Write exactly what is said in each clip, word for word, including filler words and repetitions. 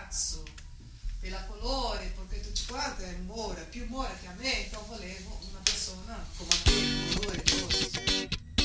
ragazzo pela colore, perché tutti quanti è muore, più muore che a me, então volevo una persona come te, colore, cose.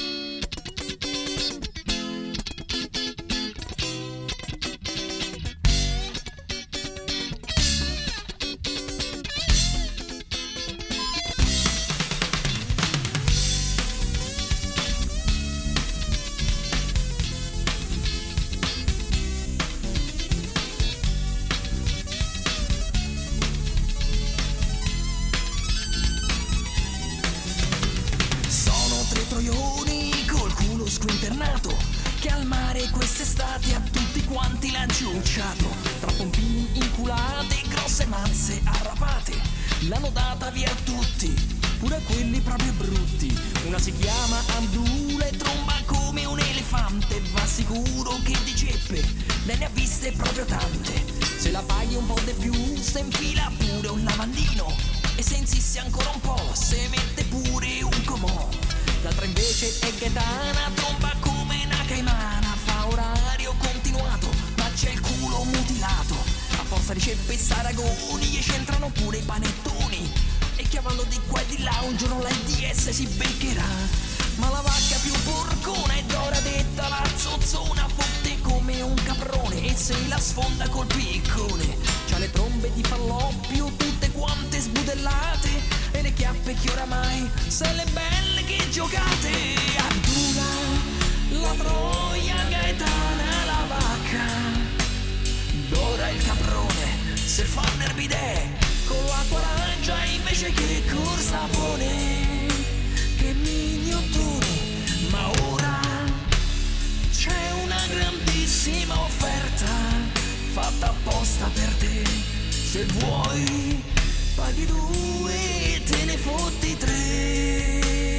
Col culo squinternato che al mare quest'estate a tutti quanti l'ha ciucciato. Tra pompini inculate, grosse mazze arrapate, l'hanno data via a tutti, pure a quelli proprio brutti. Una si chiama Abdul e tromba come un elefante, va sicuro che di ceppe ne ha viste proprio tante. Se la paghi un po' di più, se infila pure un lavandino e se insisti ancora un po', se mette pure un comò. L'altra invece è Gaetana, tromba come una caimana, fa orario continuato, ma c'è il culo mutilato. A forza di ceppe e saragoni gli c'entrano pure i panettoni, e chiamando di qua e di là un giorno la D S si beccherà. Ma la vacca più porcona è d'ora detta la zozzona, fotte come un caprone e se la sfonda col piccone. C'ha le trombe di falloppio tutte quante sbudellate e le chiappe che oramai se le belle che giocate. Abdullah, la troia, Gaetana, la vacca, d'ora il caprone se fa nervide con l'acqua raggia invece che col sapone. Che mignottone, ma ora c'è una grandissima offerta fatta apposta per te. Se vuoi paghi due e te ne fotti tre.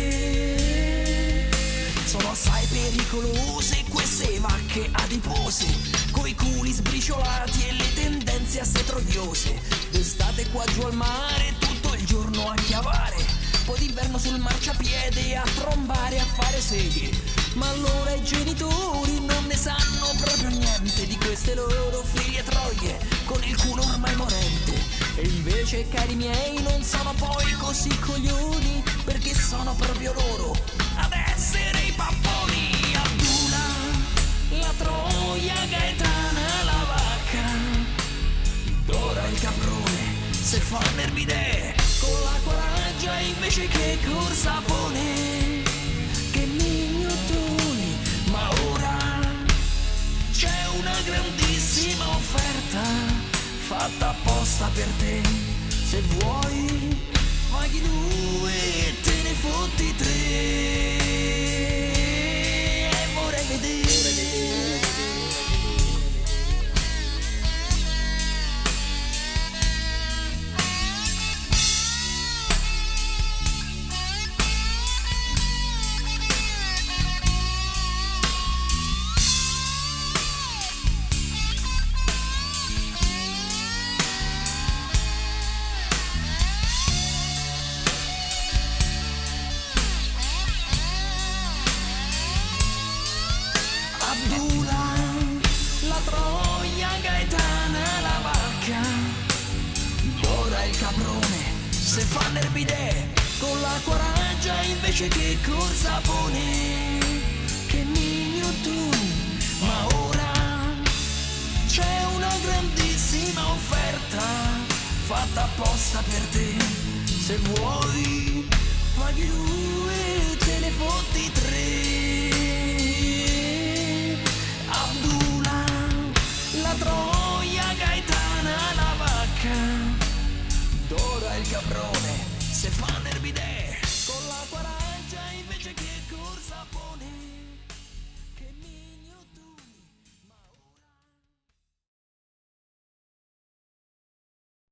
Sono assai pericolose queste vacche adipose, coi culi sbriciolati e le tendenze assai troiose. D'estate qua giù al mare tutto il giorno a chiavare, poi d'inverno sul marciapiede a trombare, a fare seghe. Ma allora i genitori non ne sanno proprio niente di queste loro figlie troie con il culo ormai morente. E invece, cari miei, non sono poi così coglioni, perché sono proprio loro ad essere i papponi. Abdullah, la troia, Gaetana, la vacca, d'ora il caprone se fa nervide con l'acqua raggia invece che col sapone. Che mignottoni, ma ora c'è una grandissima offerta fatta apposta per te. Se vuoi paghi due e te ne fotti tre. E vorrei vedere se fa nervide con l'acqua raggia invece che col sapone. Che mignottoni, ma ora c'è una grandissima offerta fatta apposta per te. Se vuoi paghi due e te ne fotti tre. Abdullah, la troia, Gaetana, la vacca, d'ora il caprone se fa nervide con l'acqua raggia invece che col sapone.